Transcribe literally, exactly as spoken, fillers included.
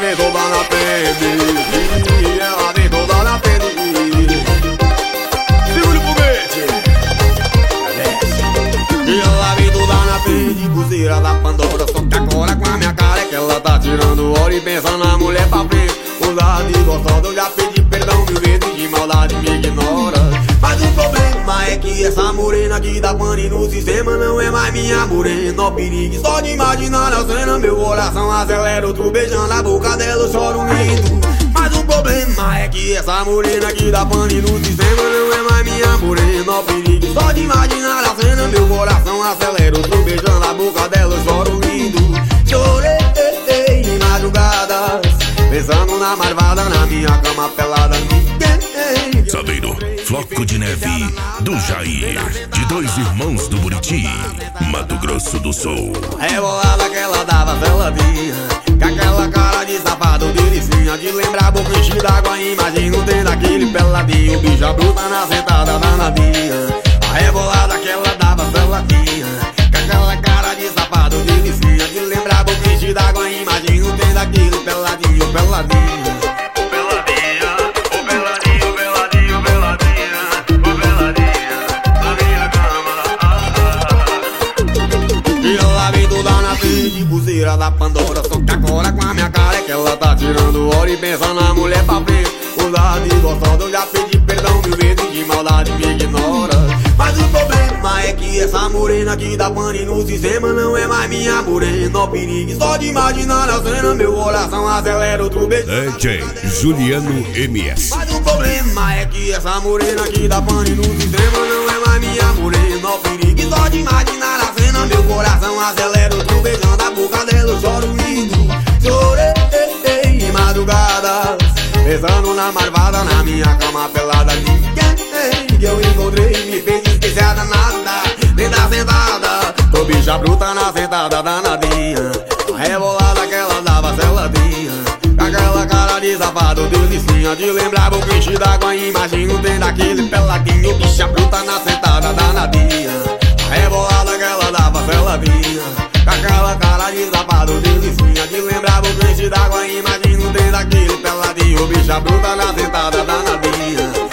vem toda na frente, ela vem toda na frente. Segura o foguete. E ela vem toda na frente, cozeira da Pandora. Só que agora com a minha cara é que ela tá tirando hora e pensa na mulher pra frente. Usada e gostosa, eu já pedi perdão mil vezes, de maldade me ignora. Mas o problema é que essa morena aqui da pane no sistema não é mais minha morena. Ó perigo, só de imaginar a cena meu coração acelera. Outro beijando a boca dela, eu choro rindo. Mas o problema é que essa morena aqui da pane no sistema não é mais minha morena. Ó perigo, só de imaginar a cena meu coração acelera. Outro beijando a boca dela, eu choro rindo. Chorei em madrugadas, pensando na marvada, na minha cama pelada. Saveiro, Floco de Neve, do Jair, de dois irmãos do Buriti, Mato Grosso do Sul. Rebolada que ela dava peladinha, com aquela cara de safado, delicinha. De lembrar boca enchida d'água, imagino tendo aquele peladinho. Bicha bruta na sentada danadinha. A rebolada que ela dava peladinha, com aquela cara de safado, delicinha. De lembrar boca enchida d'água, imagino tendo aquele peladinho, peladinho. De cozeira da Pandora, só que agora com a minha cara é que ela tá tirando hora e pensa na mulher pra frente. Usada e gostosa, eu já pedi perdão mil vezes, de maldade me ignora. Mas o problema é que essa morena aqui da pane no sistema não é mais minha morena. Ó perigo, só de imaginar a cena meu coração acelera. Outro beijo D J Juliano M S. Mas o problema é que essa morena aqui da pane no sistema não é mais minha morena. Ó perigo, só de imaginar a cena meu coração acelera. Outro beijando a boca dela, eu choro rindo. Chorei em madrugadas, pensando na marvada, na minha cama pelada. Ninguém que eu encontrei me fez esquecer a danada, nem da sentada. Tô bicha bruta na sentada danadinha. A rebolada que ela dava seladinha, com aquela cara de safado, delicinha. De lembrar boca enchida d'água, imagino tendo aquele peladinho. Bicha bruta na sentada danadinha. A rebolada que ela dava seladinha, com aquela cara de safado, delicinha. De lembrar boca enchida d'água, imagino tendo aquele peladinho. Bicha bruta na sentada danadinha.